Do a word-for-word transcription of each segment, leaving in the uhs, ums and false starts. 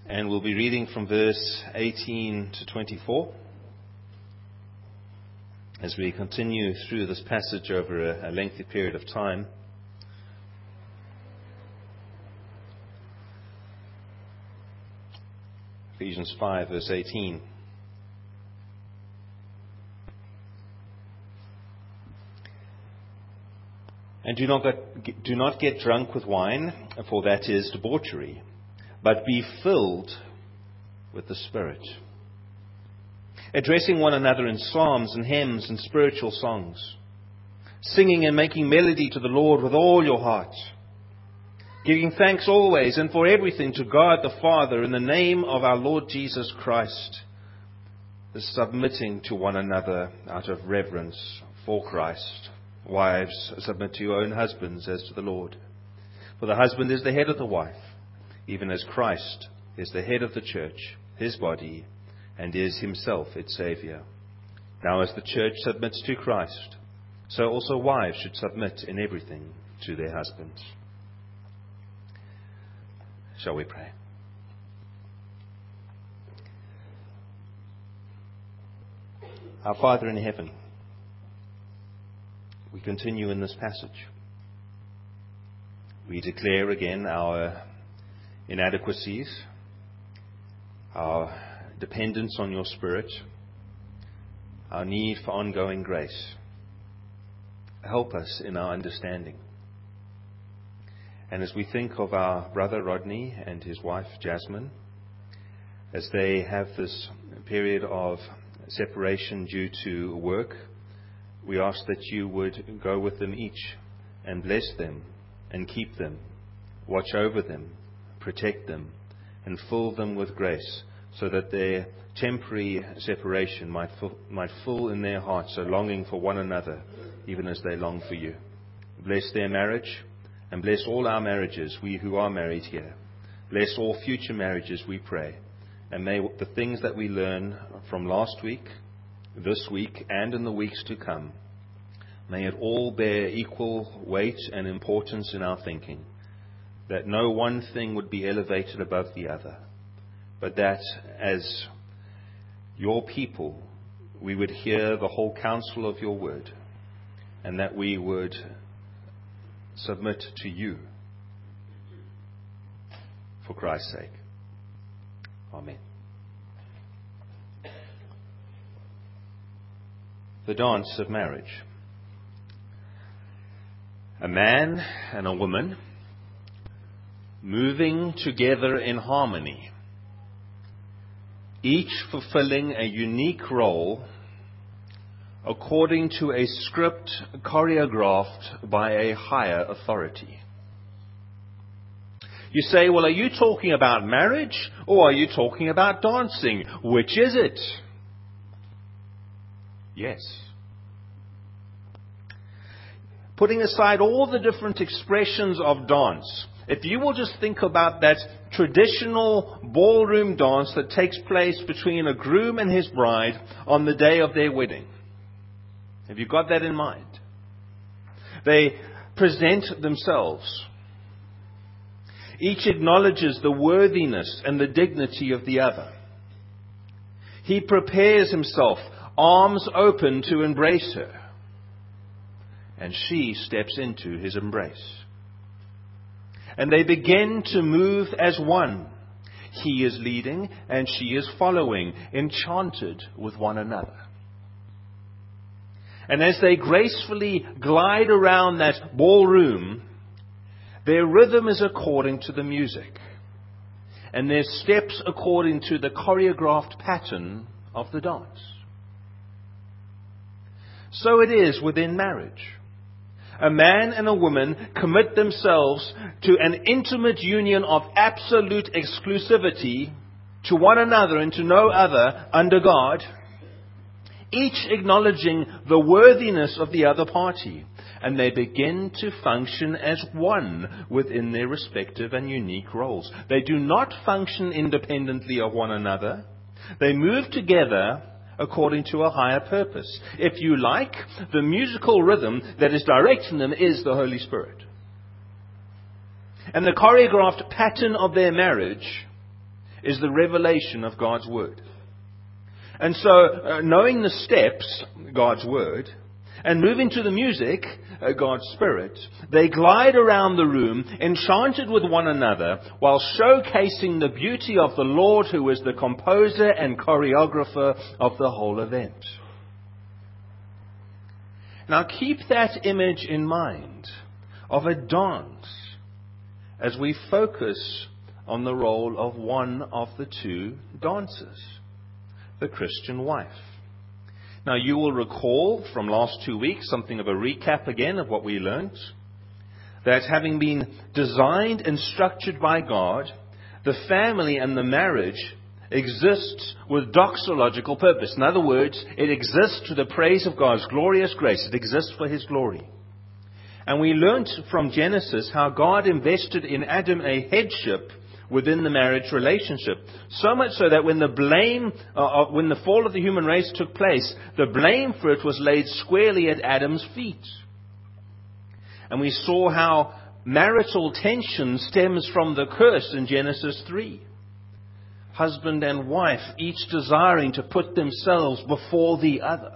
And we'll be reading from verse eighteen to twenty-four as we continue through this passage over a, a lengthy period of time. Ephesians five, verse eighteen. And do not get, do not get drunk with wine, for that is debauchery, but be filled with the Spirit, addressing one another in psalms and hymns and spiritual songs, singing and making melody to the Lord with all your heart, giving thanks always and for everything to God the Father in the name of our Lord Jesus Christ, submitting to one another out of reverence for Christ. Wives, submit to your own husbands as to the Lord. For the husband is the head of the wife, even as Christ is the head of the church, his body, and is himself its Saviour. Now as the church submits to Christ, so also wives should submit in everything to their husbands. Shall we pray? Our Father in heaven, we continue in this passage. We declare again our inadequacies, our dependence on your Spirit, our need for ongoing grace. Help us in our understanding. And as we think of our brother Rodney and his wife Jasmine, as they have this period of separation due to work, we ask that you would go with them each and bless them and keep them, watch over them, protect them, and fill them with grace, so that their temporary separation might fill, might fill in their hearts a longing for one another, even as they long for you. Bless their marriage, and bless all our marriages, we who are married here. Bless all future marriages, we pray. And may the things that we learn from last week, this week, and in the weeks to come, may it all bear equal weight and importance in our thinking, that no one thing would be elevated above the other, but that as your people we would hear the whole counsel of your word, and that we would submit to you for Christ's sake. Amen. The dance of marriage. A man and a woman moving together in harmony, each fulfilling a unique role according to a script choreographed by a higher authority. You say, well, are you talking about marriage or are you talking about dancing? Which is it? Yes. Putting aside all the different expressions of dance, if you will just think about that traditional ballroom dance that takes place between a groom and his bride on the day of their wedding. Have you got that in mind? They present themselves. Each acknowledges the worthiness and the dignity of the other. He prepares himself, arms open to embrace her. And she steps into his embrace. And they begin to move as one. He is leading and she is following, enchanted with one another. And as they gracefully glide around that ballroom, their rhythm is according to the music, and their steps according to the choreographed pattern of the dance. So it is within marriage. A man and a woman commit themselves to an intimate union of absolute exclusivity to one another and to no other under God, each acknowledging the worthiness of the other party, and they begin to function as one within their respective and unique roles. They do not function independently of one another. They move together according to a higher purpose. If you like, the musical rhythm that is directing them is the Holy Spirit. And the choreographed pattern of their marriage is the revelation of God's Word. And so, uh, knowing the steps, God's Word, and moving to the music, uh, God's Spirit, they glide around the room, enchanted with one another, while showcasing the beauty of the Lord, who is the composer and choreographer of the whole event. Now keep that image in mind of a dance as we focus on the role of one of the two dancers, the Christian wife. Now you will recall from last two weeks, something of a recap again of what we learned, that having been designed and structured by God, the family and the marriage exists with doxological purpose. In other words, it exists to the praise of God's glorious grace. It exists for His glory. And we learnt from Genesis how God invested in Adam a headship within the marriage relationship. So much so that when the blame, uh, when the fall of the human race took place, the blame for it was laid squarely at Adam's feet. And we saw how marital tension stems from the curse in Genesis three. Husband and wife, each desiring to put themselves before the other.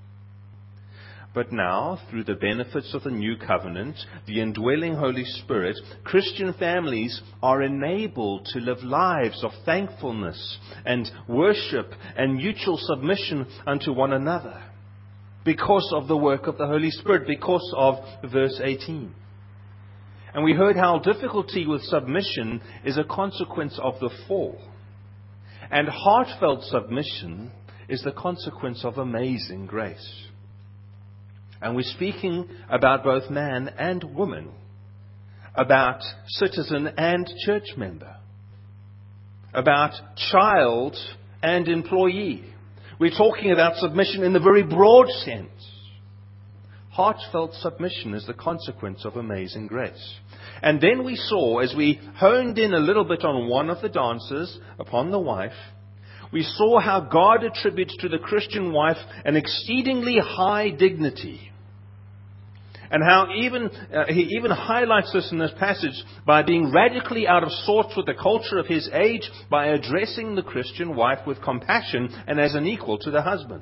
But now, through the benefits of the new covenant, the indwelling Holy Spirit, Christian families are enabled to live lives of thankfulness and worship and mutual submission unto one another because of the work of the Holy Spirit, because of verse eighteen. And we heard how difficulty with submission is a consequence of the fall. And heartfelt submission is the consequence of amazing grace. And we're speaking about both man and woman, about citizen and church member, about child and employee. We're talking about submission in the very broad sense. Heartfelt submission is the consequence of amazing grace. And then we saw, as we honed in a little bit on one of the dancers, upon the wife, we saw how God attributes to the Christian wife an exceedingly high dignity. And how even uh, he even highlights this in this passage by being radically out of sorts with the culture of his age, by addressing the Christian wife with compassion and as an equal to the husband.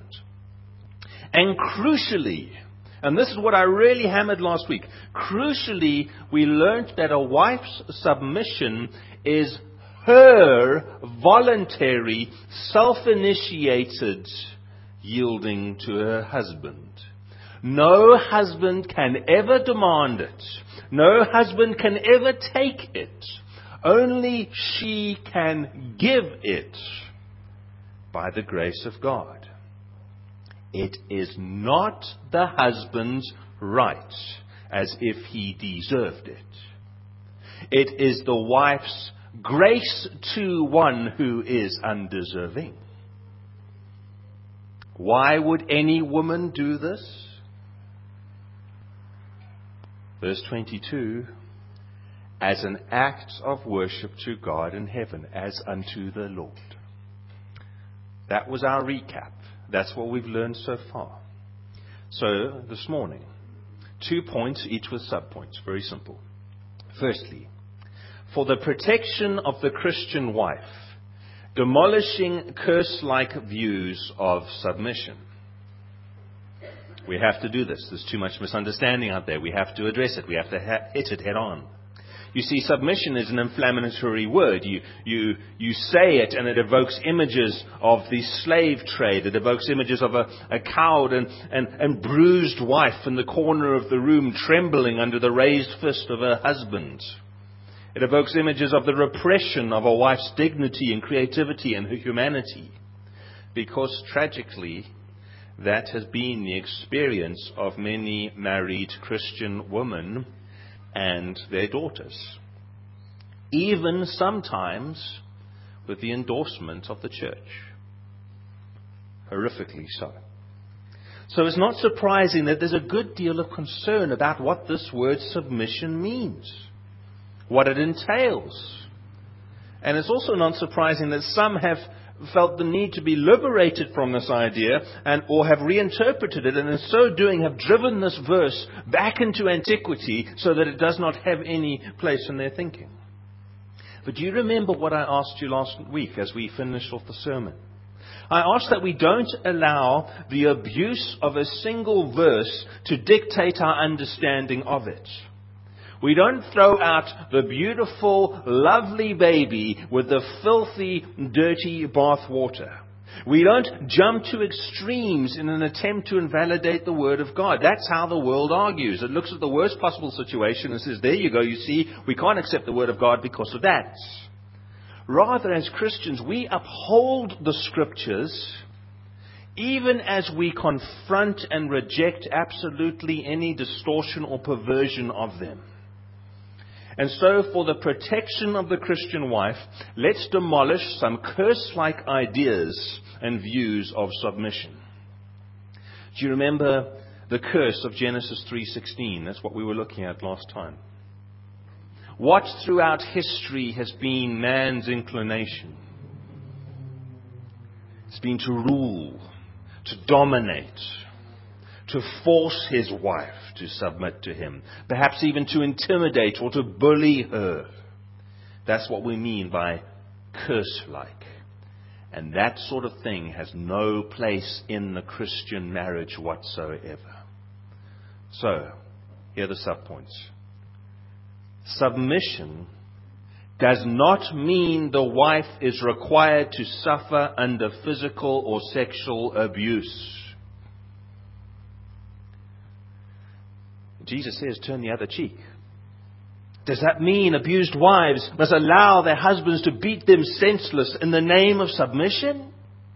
And crucially, and this is what I really hammered last week, crucially we learned that a wife's submission is her voluntary, self-initiated yielding to her husband. No husband can ever demand it. No husband can ever take it. Only she can give it by the grace of God. It is not the husband's right as if he deserved it. It is the wife's grace to one who is undeserving. Why would any woman do this? Verse twenty-two, as an act of worship to God in heaven, as unto the Lord. That was our recap. That's what we've learned so far. So, this morning, two points, each with subpoints. Very simple. Firstly, for the protection of the Christian wife, demolishing curse-like views of submission. We have to do this. There's too much misunderstanding out there. We have to address it. We have to ha- hit it head on. You see, submission is an inflammatory word. You, you, you say it and it evokes images of the slave trade. It evokes images of a, a cowed and, and, and bruised wife in the corner of the room trembling under the raised fist of her husband. It evokes images of the repression of a wife's dignity and creativity and her humanity. Because tragically, that has been the experience of many married Christian women and their daughters. Even sometimes with the endorsement of the church. Horrifically so. So it's not surprising that there's a good deal of concern about what this word submission means, what it entails. And it's also not surprising that some have felt the need to be liberated from this idea and or have reinterpreted it, and in so doing have driven this verse back into antiquity so that it does not have any place in their thinking. But do you remember what I asked you last week as we finished off the sermon? I asked that we don't allow the abuse of a single verse to dictate our understanding of it. We don't throw out the beautiful, lovely baby with the filthy, dirty bath water. We don't jump to extremes in an attempt to invalidate the Word of God. That's how the world argues. It looks at the worst possible situation and says, there you go, you see, we can't accept the Word of God because of that. Rather, as Christians, we uphold the Scriptures even as we confront and reject absolutely any distortion or perversion of them. And so, for the protection of the Christian wife, let's demolish some curse-like ideas and views of submission. Do you remember the curse of Genesis three sixteen? That's what we were looking at last time. What throughout history has been man's inclination? It's been to rule, to dominate, to force his wife to submit to him, perhaps even to intimidate or to bully her. That's what we mean by curse-like. And that sort of thing has no place in the Christian marriage whatsoever. So, here are the subpoints. Submission does not mean the wife is required to suffer under physical or sexual abuse. Jesus says, turn the other cheek. Does that mean abused wives must allow their husbands to beat them senseless in the name of submission?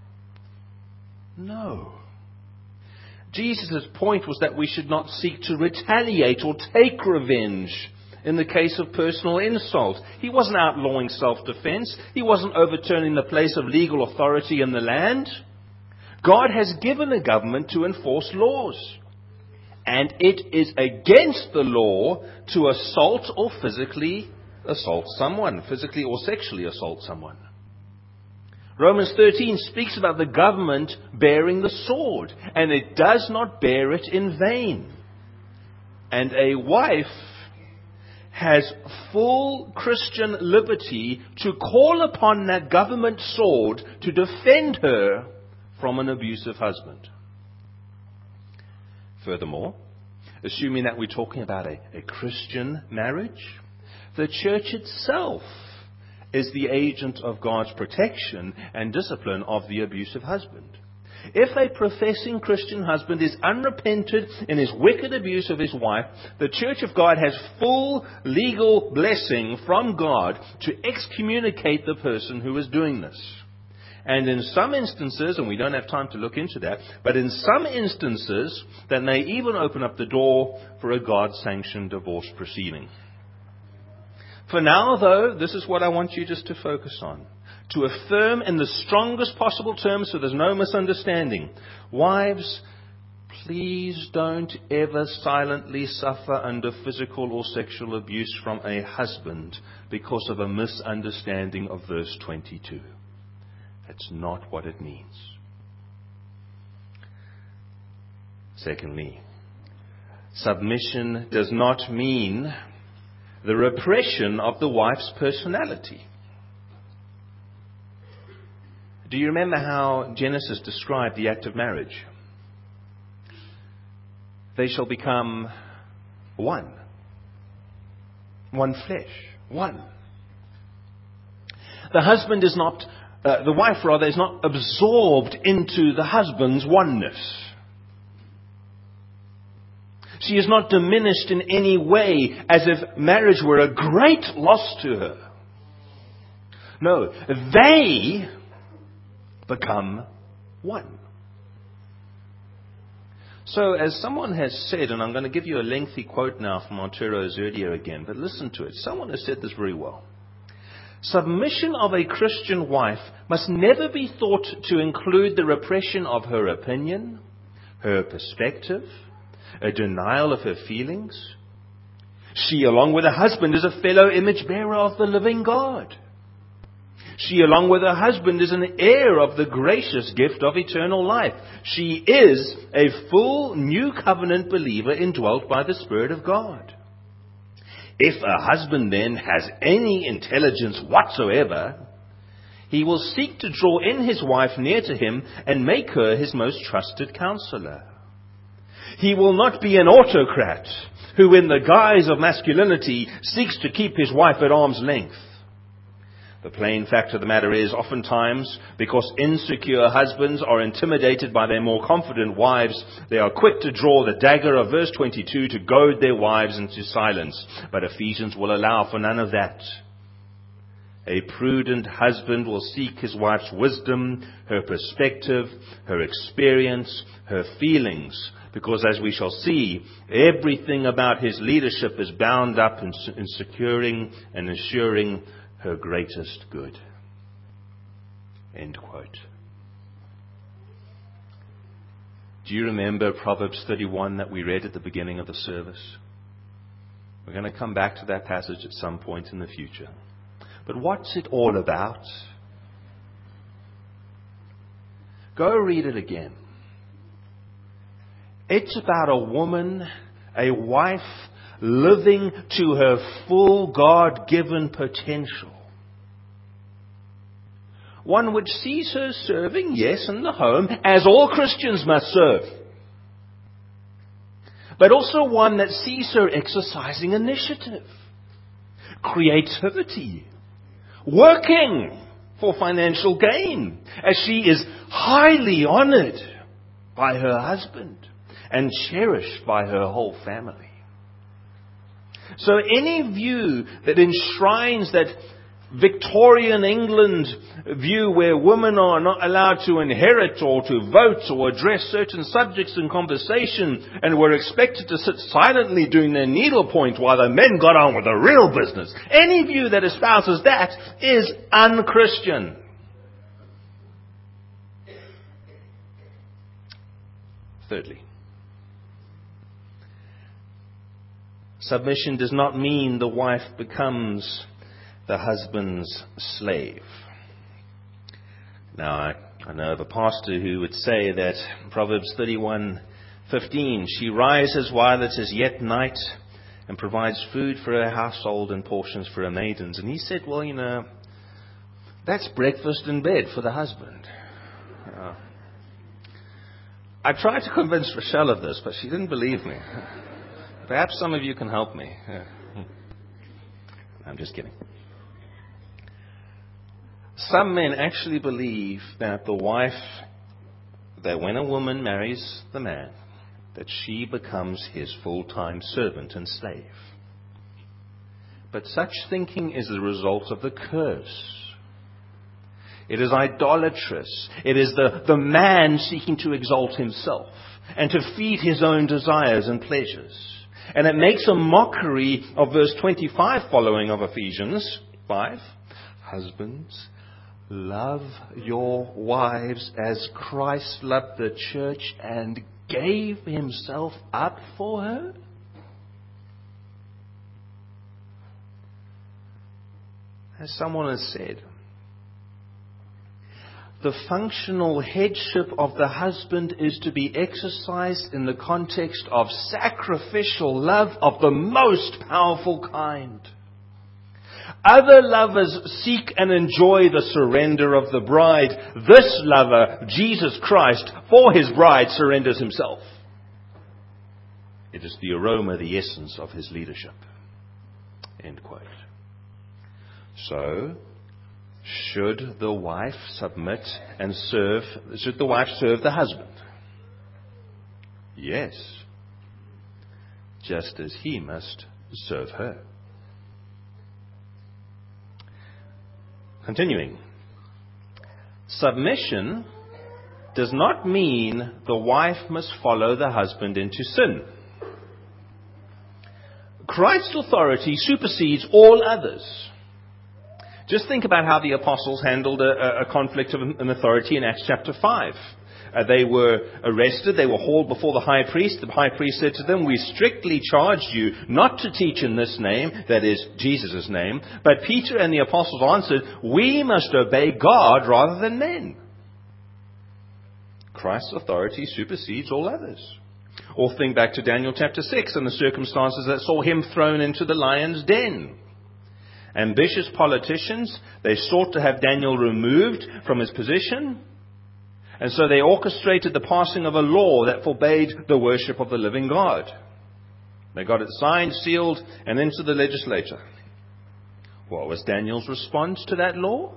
No. Jesus' point was that we should not seek to retaliate or take revenge in the case of personal insult. He wasn't outlawing self-defense. He wasn't overturning the place of legal authority in the land. God has given a government to enforce laws. And it is against the law to assault or physically assault someone, physically or sexually assault someone. Romans thirteen speaks about the government bearing the sword, and it does not bear it in vain. And a wife has full Christian liberty to call upon that government sword to defend her from an abusive husband. Furthermore, assuming that we're talking about a, a Christian marriage, the church itself is the agent of God's protection and discipline of the abusive husband. If a professing Christian husband is unrepentant in his wicked abuse of his wife, the Church of God has full legal blessing from God to excommunicate the person who is doing this. And in some instances, and we don't have time to look into that, but in some instances, that may even open up the door for a God-sanctioned divorce proceeding. For now, though, this is what I want you just to focus on. To affirm in the strongest possible terms so there's no misunderstanding. Wives, please don't ever silently suffer under physical or sexual abuse from a husband because of a misunderstanding of verse twenty-two. That's not what it means. Secondly, submission does not mean the repression of the wife's personality. Do you remember how Genesis described the act of marriage? They shall become one. One flesh. One. The husband is not, uh, the wife rather, is not absorbed into the husband's oneness. She is not diminished in any way as if marriage were a great loss to her. No, they become one. So, as someone has said, and I'm going to give you a lengthy quote now from Arturo Zerdia again, but listen to it. Someone has said this very well. Submission of a Christian wife must never be thought to include the repression of her opinion, her perspective, a denial of her feelings. She, along with her husband, is a fellow image bearer of the living God. She, along with her husband, is an heir of the gracious gift of eternal life. She is a full new covenant believer indwelt by the Spirit of God. If a husband then has any intelligence whatsoever, he will seek to draw in his wife near to him and make her his most trusted counselor. He will not be an autocrat who in the guise of masculinity seeks to keep his wife at arm's length. The plain fact of the matter is, oftentimes, because insecure husbands are intimidated by their more confident wives, they are quick to draw the dagger of verse twenty-two to goad their wives into silence. But Ephesians will allow for none of that. A prudent husband will seek his wife's wisdom, her perspective, her experience, her feelings, because as we shall see, everything about his leadership is bound up in, in securing and ensuring her greatest good. End quote. Do you remember Proverbs thirty-one that we read at the beginning of the service? We're going to come back to that passage at some point in the future. But what's it all about? Go read it again. It's about a woman, a wife, living to her full God-given potential. One which sees her serving, yes, in the home, as all Christians must serve. But also one that sees her exercising initiative, creativity, working for financial gain, as she is highly honored by her husband and cherished by her whole family. So any view that enshrines that Victorian England view where women are not allowed to inherit or to vote or address certain subjects in conversation and were expected to sit silently doing their needlepoint while the men got on with the real business, any view that espouses that is un-Christian. Thirdly, submission does not mean the wife becomes the husband's slave. Now, I, I know of a pastor who would say that Proverbs thirty-one fifteen, she rises while it is yet night and provides food for her household and portions for her maidens. And he said, well, you know, that's breakfast in bed for the husband. Uh, I tried to convince Rochelle of this, but she didn't believe me. Perhaps some of you can help me. I'm just kidding. Some men actually believe that the wife, that when a woman marries the man, that she becomes his full-time servant and slave. But such thinking is the result of the curse. It is idolatrous. It is the, the man seeking to exalt himself and to feed his own desires and pleasures. And it makes a mockery of verse twenty-five following of Ephesians five. Husbands, love your wives as Christ loved the church and gave himself up for her. As someone has said, the functional headship of the husband is to be exercised in the context of sacrificial love of the most powerful kind. Other lovers seek and enjoy the surrender of the bride. This lover, Jesus Christ, for his bride surrenders himself. It is the aroma, the essence of his leadership. End quote. So, should the wife submit and serve, should the wife serve the husband? Yes. Just as he must serve her. Continuing. Submission does not mean the wife must follow the husband into sin. Christ's authority supersedes all others. Just think about how the apostles handled a, a conflict of an authority in Acts chapter five. Uh, they were arrested. They were hauled before the high priest. The high priest said to them, we strictly charged you not to teach in this name, that is, Jesus' name. But Peter and the apostles answered, we must obey God rather than men. Christ's authority supersedes all others. Or think back to Daniel chapter six and the circumstances that saw him thrown into the lion's den. Ambitious politicians, they sought to have Daniel removed from his position. And so they orchestrated the passing of a law that forbade the worship of the living God. They got it signed, sealed, and into the legislature. What was Daniel's response to that law?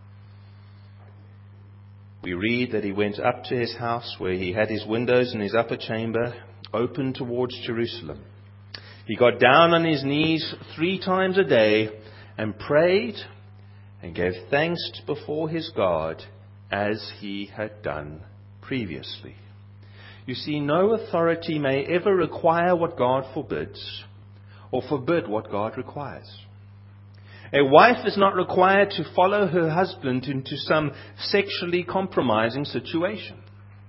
We read that he went up to his house where he had his windows in his upper chamber open towards Jerusalem. He got down on his knees three times a day and prayed and gave thanks before his God as he had done previously. You see, no authority may ever require what God forbids or forbid what God requires. A wife is not required to follow her husband into some sexually compromising situation.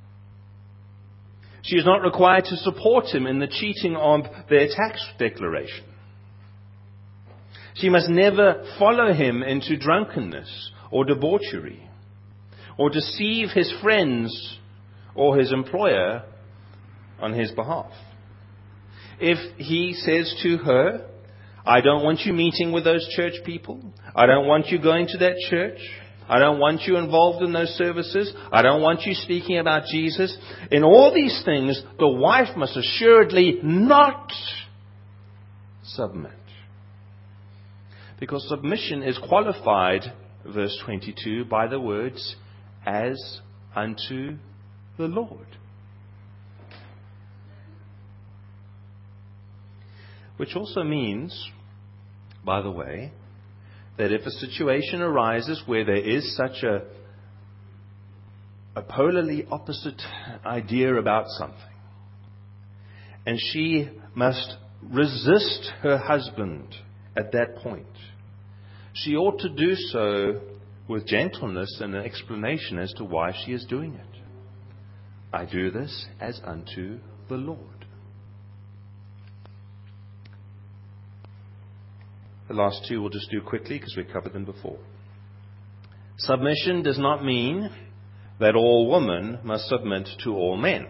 She is not required to support him in the cheating of their tax declaration. She must never follow him into drunkenness or debauchery, or deceive his friends or his employer on his behalf. If he says to her, I don't want you meeting with those church people. I don't want you going to that church. I don't want you involved in those services. I don't want you speaking about Jesus. In all these things, the wife must assuredly not submit. Because submission is qualified, verse twenty-two, by the words, as unto the Lord. Which also means, by the way, that if a situation arises where there is such a, a polarly opposite idea about something, and she must resist her husband at that point, she ought to do so with gentleness and an explanation as to why she is doing it. I do this as unto the Lord. The last two we'll just do quickly because we covered them before. Submission does not mean that all women must submit to all men.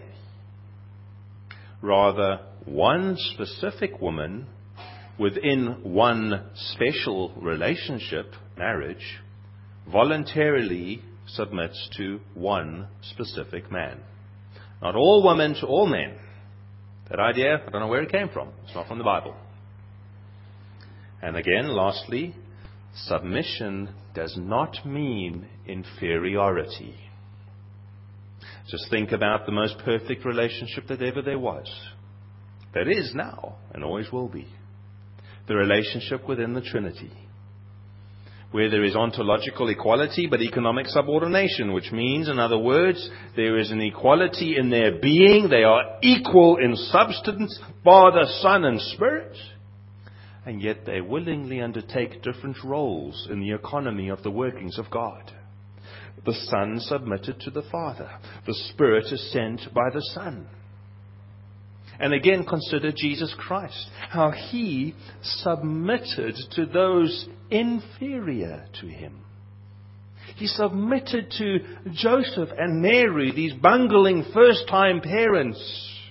Rather, one specific woman within one special relationship, marriage, voluntarily submits to one specific man. Not all women to all men. That idea, I don't know where it came from. It's not from the Bible. And again, lastly, submission does not mean inferiority. Just think about the most perfect relationship that ever there was. That is now, and always will be. The relationship within the Trinity. Where there is ontological equality but economic subordination, which means, in other words, there is an equality in their being. They are equal in substance, Father, Son, and Spirit. And yet they willingly undertake different roles in the economy of the workings of God. The Son submitted to the Father. The Spirit is sent by the Son. And again, consider Jesus Christ. How He submitted to those inferior to Him. He submitted to Joseph and Mary, these bungling first-time parents.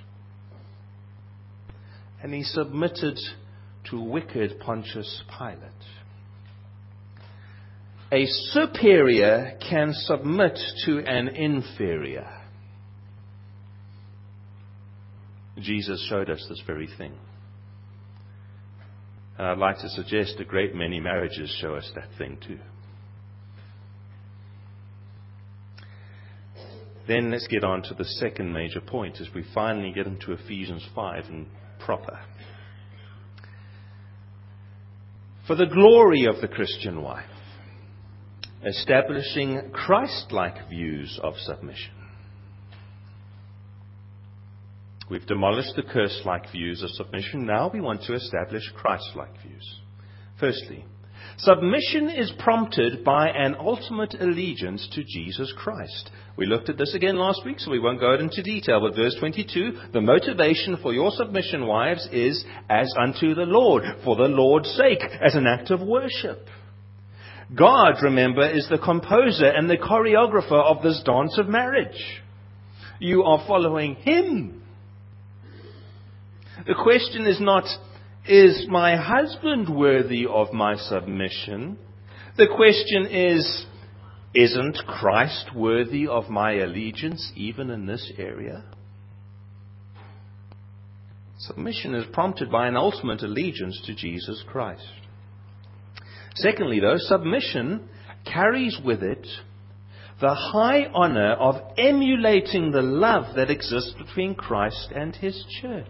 And He submitted to wicked Pontius Pilate. A superior can submit to an inferior. Jesus showed us this very thing. And I'd like to suggest a great many marriages show us that thing too. Then let's get on to the second major point as we finally get into Ephesians five and proper. For the glory of the Christian wife, establishing Christ-like views of submission. We've demolished the curse-like views of submission. Now we want to establish Christ-like views. Firstly, submission is prompted by an ultimate allegiance to Jesus Christ. We looked at this again last week, so we won't go into detail. But verse twenty-two, the motivation for your submission, wives, is as unto the Lord, for the Lord's sake, as an act of worship. God, remember, is the composer and the choreographer of this dance of marriage. You are following Him. The question is not, is my husband worthy of my submission? The question is, isn't Christ worthy of my allegiance even in this area? Submission is prompted by an ultimate allegiance to Jesus Christ. Secondly, though, submission carries with it the high honor of emulating the love that exists between Christ and His church.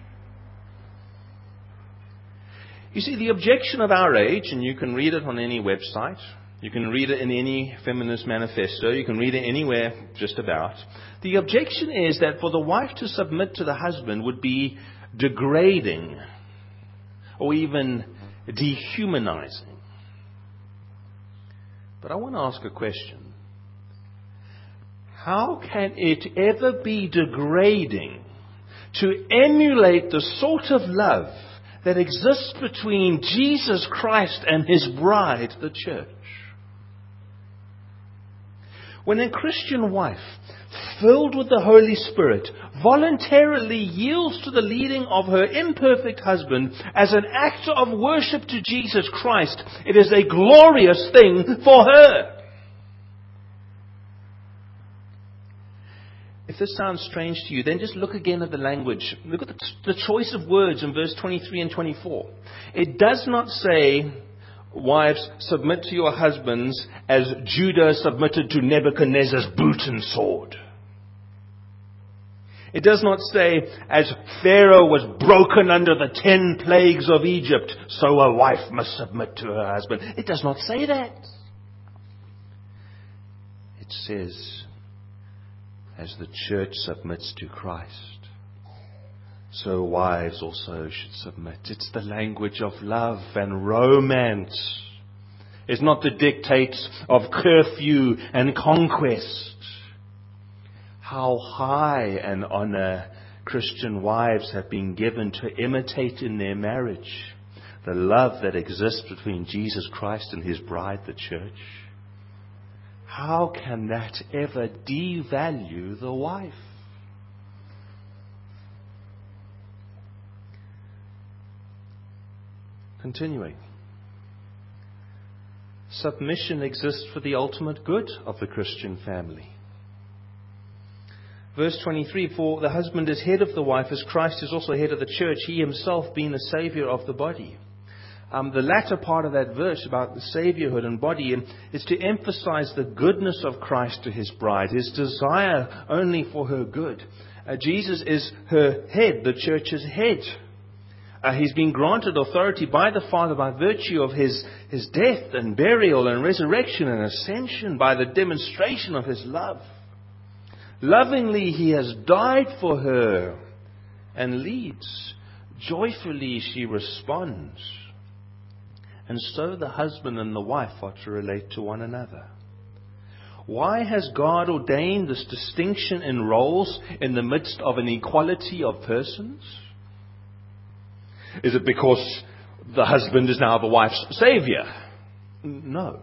You see, the objection of our age, and you can read it on any website, you can read it in any feminist manifesto, you can read it anywhere just about. The objection is that for the wife to submit to the husband would be degrading or even dehumanizing. But I want to ask a question. How can it ever be degrading to emulate the sort of love that exists between Jesus Christ and His bride, the church? When a Christian wife, filled with the Holy Spirit, voluntarily yields to the leading of her imperfect husband as an act of worship to Jesus Christ, it is a glorious thing for her. If this sounds strange to you, then just look again at the language. Look at the, the choice of words in verse twenty-three and twenty-four. It does not say, wives, submit to your husbands as Judah submitted to Nebuchadnezzar's boot and sword. It does not say, as Pharaoh was broken under the ten plagues of Egypt, so a wife must submit to her husband. It does not say that. It says, as the church submits to Christ, so wives also should submit. It's the language of love and romance. It's not the dictates of curfew and conquest. How high an honor Christian wives have been given to imitate in their marriage the love that exists between Jesus Christ and His bride, the church. How can that ever devalue the wife? Continuing. Submission exists for the ultimate good of the Christian family. Verse twenty-three, for the husband is head of the wife as Christ is also head of the church, He Himself being the Saviour of the body. Um, the latter part of that verse about the saviourhood and body is to emphasize the goodness of Christ to His bride, His desire only for her good. Uh, Jesus is her head, the church's head. Uh, he's been granted authority by the Father by virtue of His, his death and burial and resurrection and ascension, by the demonstration of His love. Lovingly He has died for her and leads. Joyfully she responds. And so the husband and the wife are to relate to one another. Why has God ordained this distinction in roles in the midst of an equality of persons? Is it because the husband is now the wife's savior? No.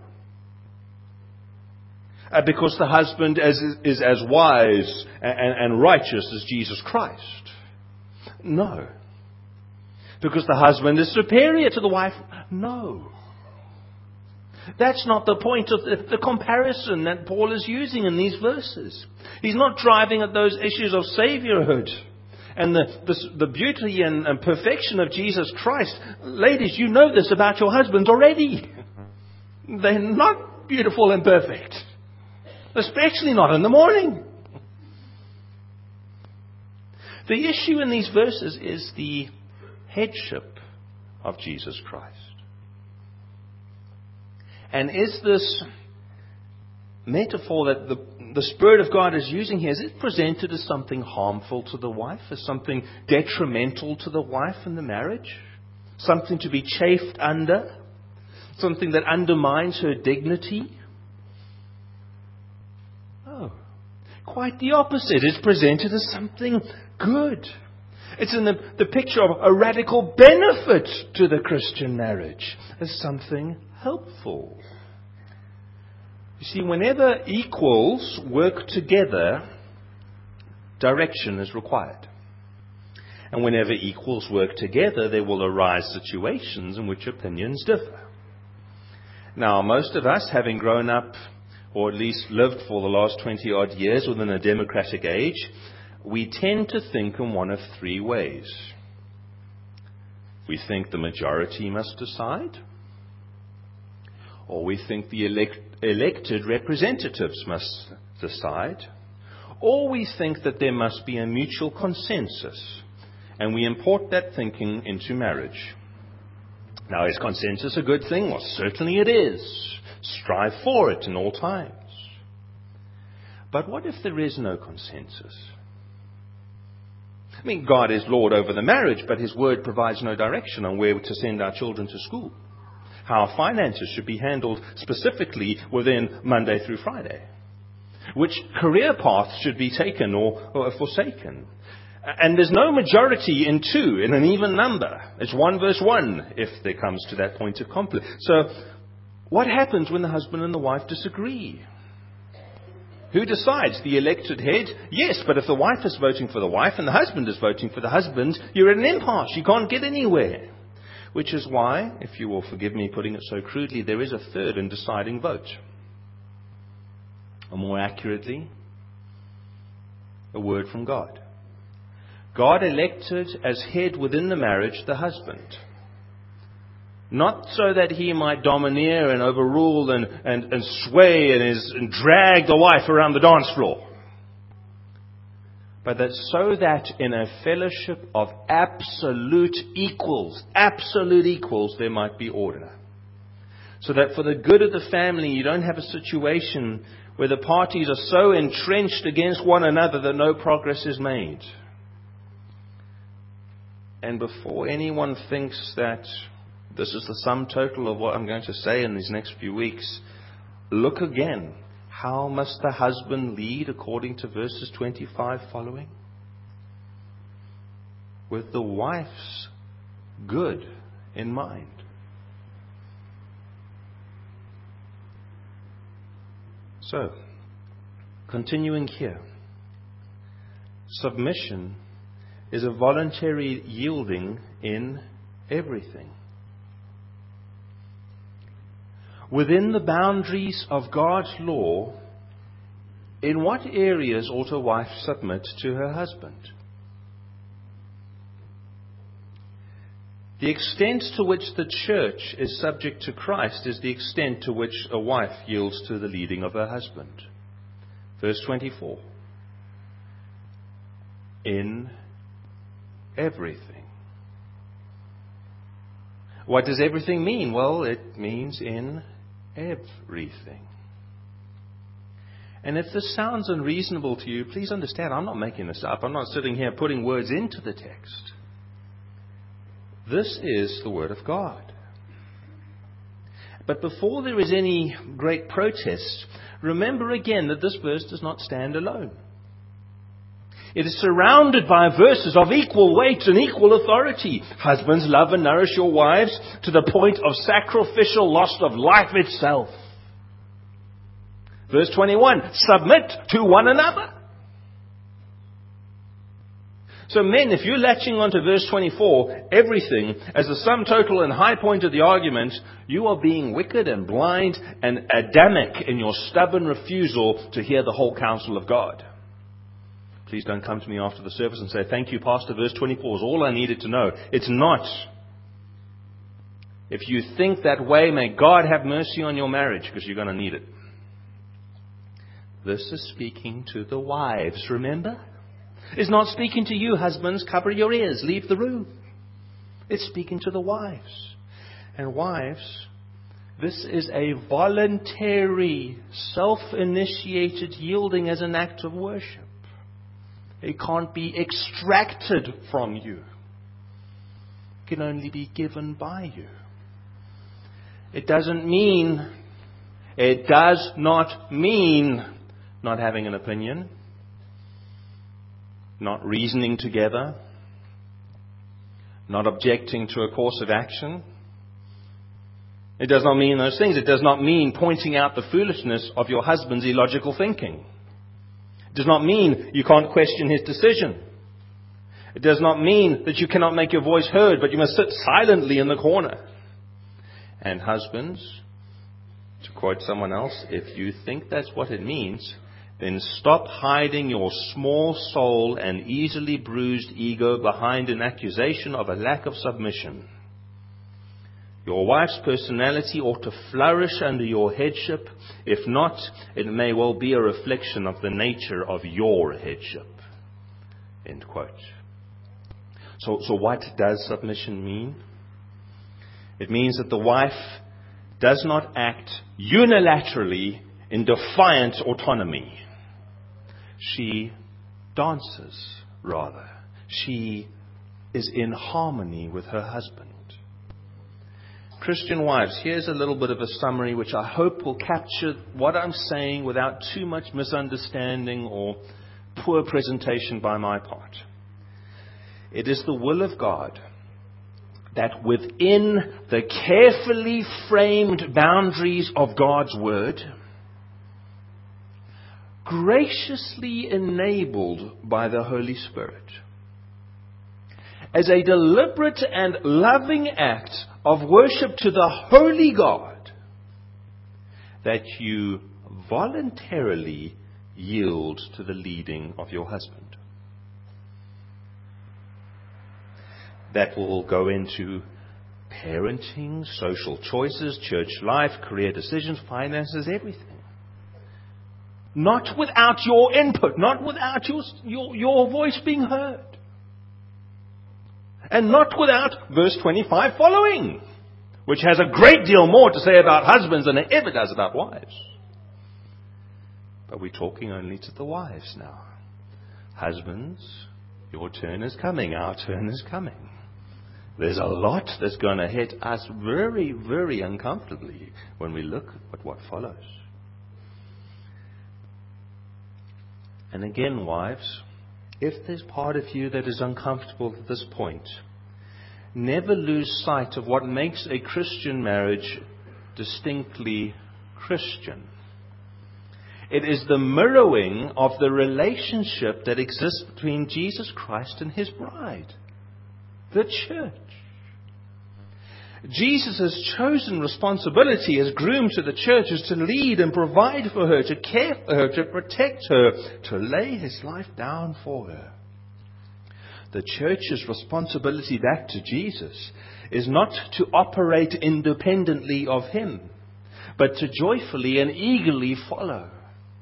Uh, because the husband is, is as wise and, and righteous as Jesus Christ? No. Because the husband is superior to the wife? No. That's not the point of the, the comparison that Paul is using in these verses. He's not driving at those issues of saviourhood and the, the, the beauty and, and perfection of Jesus Christ. Ladies, you know this about your husbands already. They're not beautiful and perfect. Especially not in the morning. The issue in these verses is the headship of Jesus Christ. And is this metaphor that the, the Spirit of God is using here, is it presented as something harmful to the wife? As something detrimental to the wife in the marriage? Something to be chafed under? Something that undermines her dignity? No. Quite the opposite. It's presented as something good. It's in the, the picture of a radical benefit to the Christian marriage, as something helpful. You see, whenever equals work together, direction is required. And whenever equals work together, there will arise situations in which opinions differ. Now, most of us, having grown up, or at least lived for the last twenty-odd years within a democratic age, we tend to think in one of three ways. We think the majority must decide, or we think the elect, elected representatives must decide, or we think that there must be a mutual consensus, and we import that thinking into marriage. Now, is consensus a good thing? Well, certainly it is. Strive for it in all times. But what if there is no consensus? I mean, God is Lord over the marriage, but His Word provides no direction on where to send our children to school, how our finances should be handled specifically within Monday through Friday, which career paths should be taken or, or forsaken. And there's no majority in two, in an even number. It's one versus one, if there comes to that point of conflict. So, what happens when the husband and the wife disagree? Who decides? The elected head? Yes, but if the wife is voting for the wife and the husband is voting for the husband, you're at an impasse. You can't get anywhere. Which is why, if you will forgive me putting it so crudely, there is a third and deciding vote. Or more accurately, a word from God. God elected as head within the marriage the husband. Not so that he might domineer and overrule and, and, and sway and, is, and drag the wife around the dance floor. But that so that in a fellowship of absolute equals, absolute equals, there might be order. So that for the good of the family, you don't have a situation where the parties are so entrenched against one another that no progress is made. And before anyone thinks that this is the sum total of what I'm going to say in these next few weeks, look again. How must the husband lead according to verses twenty-five following? With the wife's good in mind. So, continuing here. Submission is a voluntary yielding in everything. Within the boundaries of God's law, in what areas ought a wife submit to her husband? The extent to which the church is subject to Christ is the extent to which a wife yields to the leading of her husband. Verse twenty-four. In everything. What does everything mean? Well, it means in everything. And if this sounds unreasonable to you, please understand, I'm not making this up. I'm not sitting here putting words into the text. This is the Word of God. But before there is any great protest, remember again that this verse does not stand alone. It is surrounded by verses of equal weight and equal authority. Husbands, love and nourish your wives to the point of sacrificial loss of life itself. Verse twenty-one, submit to one another. So men, if you're latching onto verse twenty-four, everything, as the sum total and high point of the argument, you are being wicked and blind and Adamic in your stubborn refusal to hear the whole counsel of God. Please don't come to me after the service and say, thank you, Pastor, verse twenty-four is all I needed to know. It's not. If you think that way, may God have mercy on your marriage, because you're going to need it. This is speaking to the wives, remember? It's not speaking to you, husbands. Cover your ears. Leave the room. It's speaking to the wives. And wives, this is a voluntary, self-initiated yielding as an act of worship. It can't be extracted from you. It can only be given by you. It doesn't mean, it does not mean not having an opinion, not reasoning together, not objecting to a course of action. It does not mean those things. It does not mean pointing out the foolishness of your husband's illogical thinking. It does not mean you can't question his decision. It does not mean that you cannot make your voice heard, but you must sit silently in the corner. And husbands, to quote someone else, if you think that's what it means, then stop hiding your small soul and easily bruised ego behind an accusation of a lack of submission. Your wife's personality ought to flourish under your headship. If not, it may well be a reflection of the nature of your headship. End quote. So, so what does submission mean? It means that the wife does not act unilaterally in defiant autonomy. She dances, rather. She is in harmony with her husband. Christian wives, here's a little bit of a summary which I hope will capture what I'm saying without too much misunderstanding or poor presentation by my part. It is the will of God that within the carefully framed boundaries of God's Word, graciously enabled by the Holy Spirit, as a deliberate and loving act of worship to the Holy God, that you voluntarily yield to the leading of your husband. That will go into parenting, social choices, church life, career decisions, finances, everything. Not without your input, not without your, your, your voice being heard. And not without verse twenty-five following, which has a great deal more to say about husbands than it ever does about wives. But we're talking only to the wives now. Husbands, your turn is coming, our turn is coming. There's a lot that's going to hit us very, very uncomfortably when we look at what follows. And again, wives, if there's part of you that is uncomfortable at this point, never lose sight of what makes a Christian marriage distinctly Christian. It is the mirroring of the relationship that exists between Jesus Christ and His bride, the church. Jesus' chosen responsibility as groom to the church is to lead and provide for her, to care for her, to protect her, to lay His life down for her. The church's responsibility back to Jesus is not to operate independently of Him, but to joyfully and eagerly follow.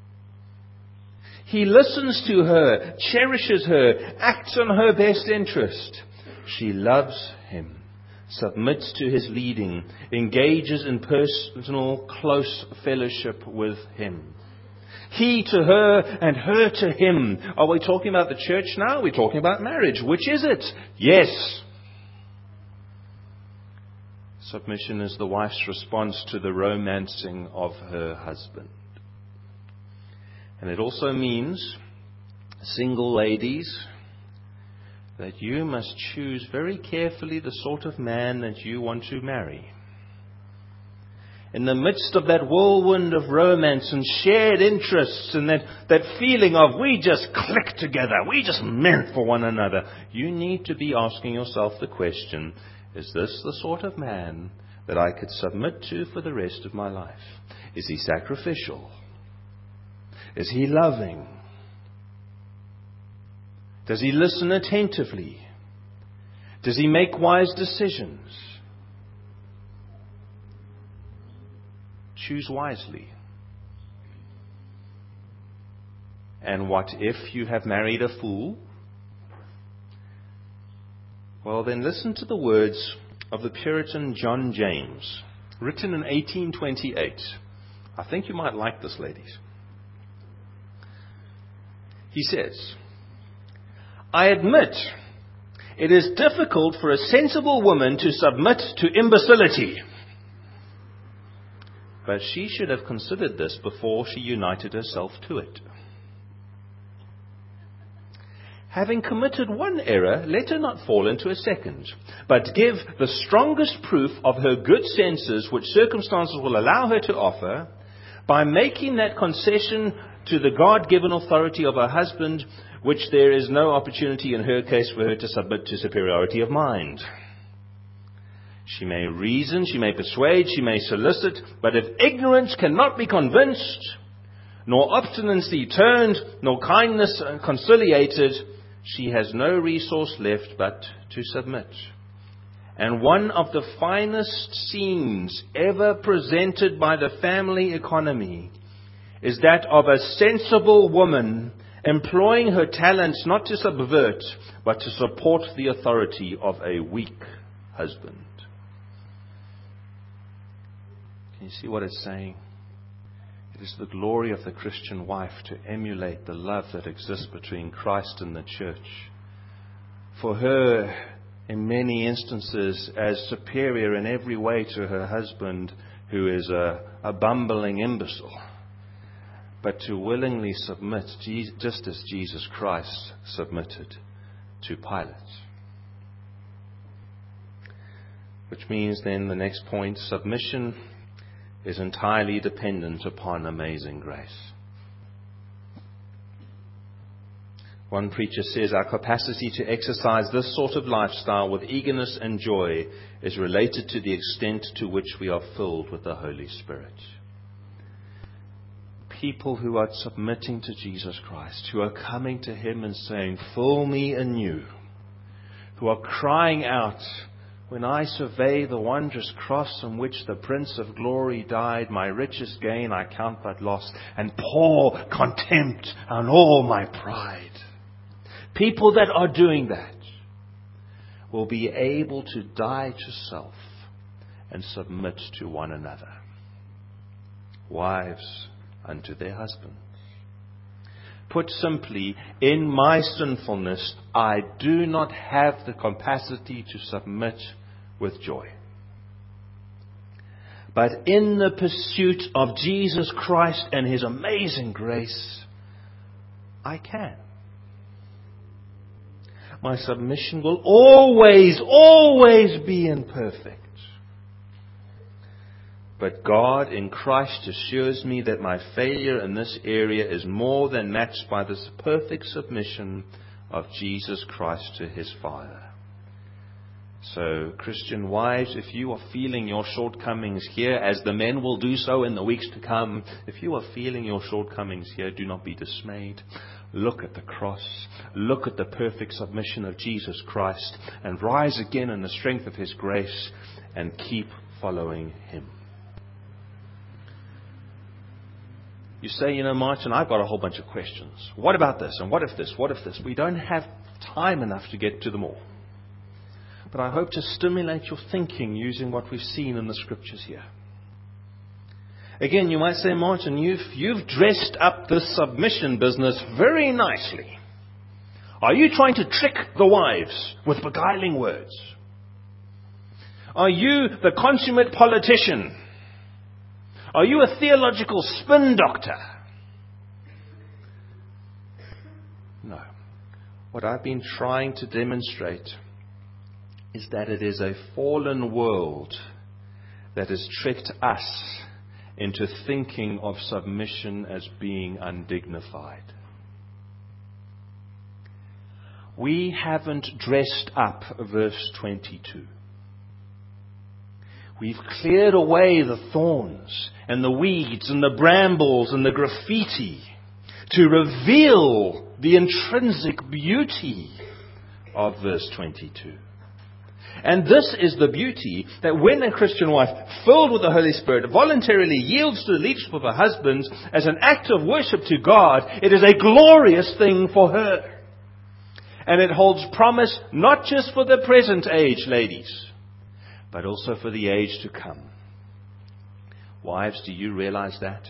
He listens to her, cherishes her, acts on her best interest. She loves Him, submits to His leading, engages in personal, close fellowship with Him. He to her and her to him. Are we talking about the church now? Are we talking about marriage? Which is it? Yes. Submission is the wife's response to the romancing of her husband. And it also means, single ladies, that you must choose very carefully the sort of man that you want to marry. In the midst of that whirlwind of romance and shared interests and that, that feeling of we just click together, we just meant for one another, you need to be asking yourself the question, is this the sort of man that I could submit to for the rest of my life? Is he sacrificial? Is he loving? Does he listen attentively? Does he make wise decisions? Choose wisely. And what if you have married a fool? Well, then listen to the words of the Puritan John James, written in eighteen twenty-eight. I think you might like this, ladies. He says, I admit it is difficult for a sensible woman to submit to imbecility. But she should have considered this before she united herself to it. Having committed one error, let her not fall into a second, but give the strongest proof of her good senses which circumstances will allow her to offer, by making that concession to the God-given authority of her husband, which there is no opportunity in her case for her to submit to superiority of mind. She may reason, she may persuade, she may solicit, but if ignorance cannot be convinced, nor obstinacy turned, nor kindness conciliated, she has no resource left but to submit. And one of the finest scenes ever presented by the family economy is that of a sensible woman employing her talents not to subvert, but to support the authority of a weak husband. Can you see what it's saying? It is the glory of the Christian wife to emulate the love that exists between Christ and the church. For her, in many instances, as superior in every way to her husband, who is a, a bumbling imbecile, but to willingly submit, just as Jesus Christ submitted to Pilate. Which means then the next point, submission is entirely dependent upon amazing grace. One preacher says our capacity to exercise this sort of lifestyle with eagerness and joy is related to the extent to which we are filled with the Holy Spirit. People who are submitting to Jesus Christ, who are coming to Him and saying, "Fill me anew," who are crying out, "When I survey the wondrous cross on which the Prince of Glory died, my richest gain I count but loss, and pour contempt on all my pride." People that are doing that will be able to die to self and submit to one another. Wives unto their husbands. Put simply, in my sinfulness, I do not have the capacity to submit with joy. But in the pursuit of Jesus Christ and His amazing grace, I can. My submission will always, always be imperfect. But God in Christ assures me that my failure in this area is more than matched by this perfect submission of Jesus Christ to His Father. So, Christian wives, if you are feeling your shortcomings here, as the men will do so in the weeks to come, if you are feeling your shortcomings here, do not be dismayed. Look at the cross. Look at the perfect submission of Jesus Christ and rise again in the strength of His grace and keep following Him. You say, you know, Martin, I've got a whole bunch of questions. What about this? And what if this? What if this? We don't have time enough to get to them all. But I hope to stimulate your thinking using what we've seen in the scriptures here. Again, you might say, Martin, you've, you've dressed up this submission business very nicely. Are you trying to trick the wives with beguiling words? Are you the consummate politician? Are you a theological spin doctor? No. What I've been trying to demonstrate is that it is a fallen world that has tricked us into thinking of submission as being undignified. We haven't dressed up verse twenty-two. We've cleared away the thorns and the weeds and the brambles and the graffiti to reveal the intrinsic beauty of verse twenty-two. And this is the beauty that when a Christian wife, filled with the Holy Spirit, voluntarily yields to the leadership of her husband as an act of worship to God, it is a glorious thing for her. And it holds promise not just for the present age, ladies, but also for the age to come. Wives, do you realize that?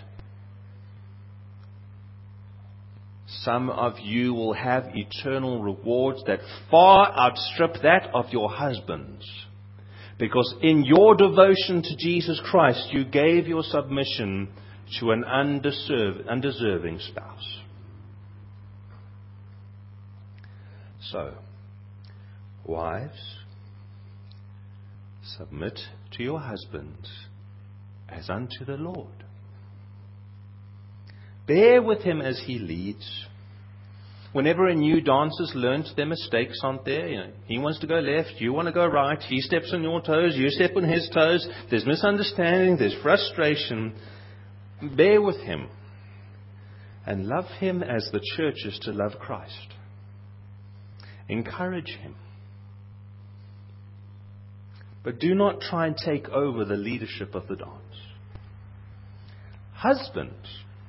Some of you will have eternal rewards that far outstrip that of your husbands. Because in your devotion to Jesus Christ, you gave your submission to an undeserved, undeserving spouse. So, wives, submit to your husbands as unto the Lord. Bear with him as he leads. Whenever a new dancer's learnt their mistakes, aren't there? You know, he wants to go left, you want to go right, he steps on your toes, you step on his toes. There's misunderstanding, there's frustration. Bear with him. And love him as the church is to love Christ. Encourage him. But do not try and take over the leadership of the dance. Husbands,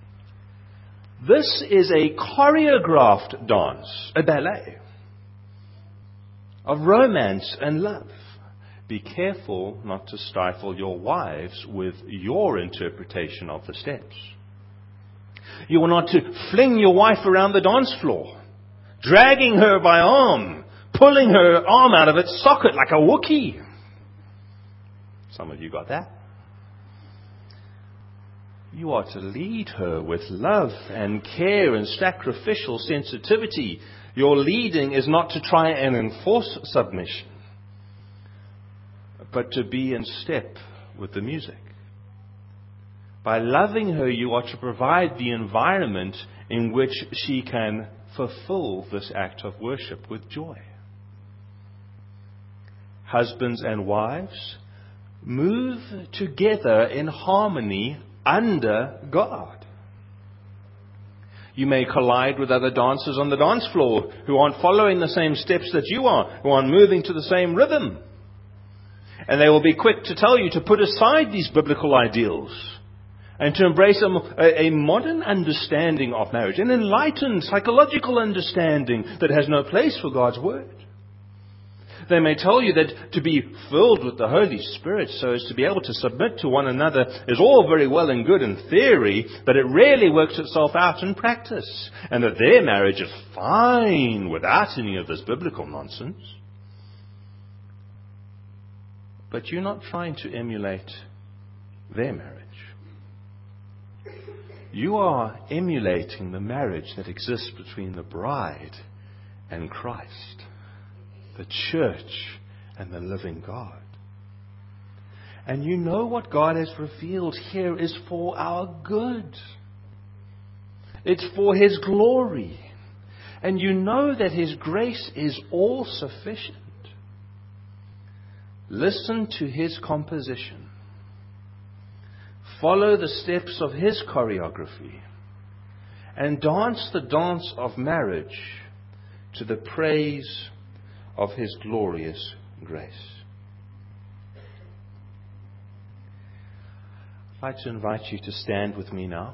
this is a choreographed dance, a ballet of romance and love. Be careful not to stifle your wives with your interpretation of the steps. You are not to fling your wife around the dance floor, dragging her by arm, pulling her arm out of its socket like a Wookiee. Some of you got that. You are to lead her with love and care and sacrificial sensitivity. Your leading is not to try and enforce submission, but to be in step with the music. By loving her, you are to provide the environment in which she can fulfill this act of worship with joy. Husbands and wives, move together in harmony under God. You may collide with other dancers on the dance floor who aren't following the same steps that you are, who aren't moving to the same rhythm. And they will be quick to tell you to put aside these biblical ideals and to embrace a, a modern understanding of marriage, an enlightened psychological understanding that has no place for God's Word. They may tell you that to be filled with the Holy Spirit so as to be able to submit to one another is all very well and good in theory, but it rarely works itself out in practice, and that their marriage is fine without any of this biblical nonsense. But you're not trying to emulate their marriage. You are emulating the marriage that exists between the bride and Christ, the church and the living God. And you know what God has revealed here is for our good. It's for His glory. And you know that His grace is all sufficient. Listen to His composition. Follow the steps of His choreography. And dance the dance of marriage to the praise of His glorious grace. I'd like to invite you to stand with me now,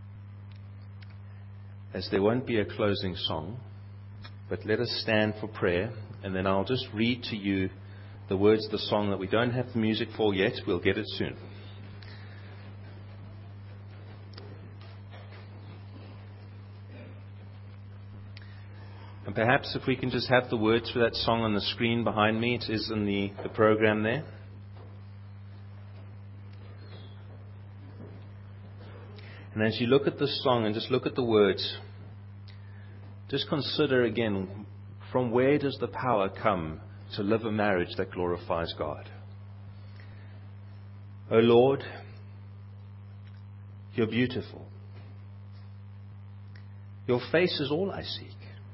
as there won't be a closing song, but let us stand for prayer, and then I'll just read to you the words of the song that we don't have the music for yet. We'll get it soon. And perhaps if we can just have the words for that song on the screen behind me. It is in the, the program there. And as you look at this song and just look at the words, just consider again, from where does the power come to live a marriage that glorifies God? O Lord, You're beautiful. Your face is all I seek.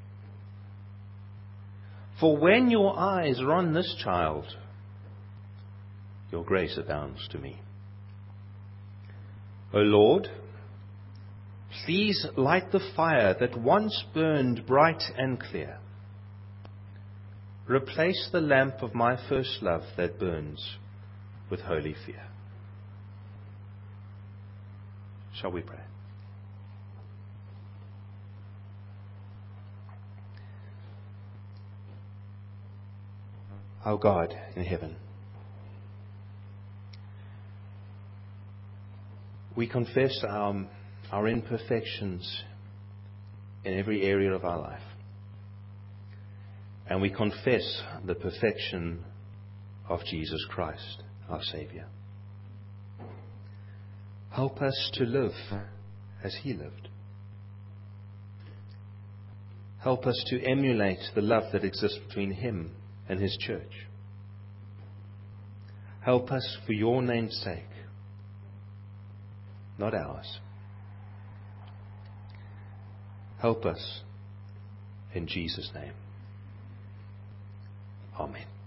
For when Your eyes are on this child, Your grace abounds to me. O Lord, please light the fire that once burned bright and clear. Replace the lamp of my first love that burns with holy fear. Shall we pray? Our God in heaven, we confess our, our imperfections in every area of our life. And we confess the perfection of Jesus Christ, our Savior. Help us to live as He lived. Help us to emulate the love that exists between Him and His church. Help us for Your name's sake, not ours. Help us in Jesus' name. Amen.